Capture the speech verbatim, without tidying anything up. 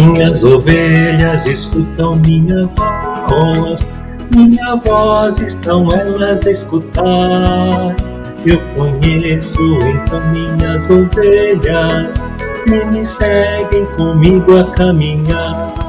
Minhas ovelhas escutam minha voz, minha voz estão elas a escutar. Eu conheço então minhas ovelhas, e me seguem comigo a caminhar.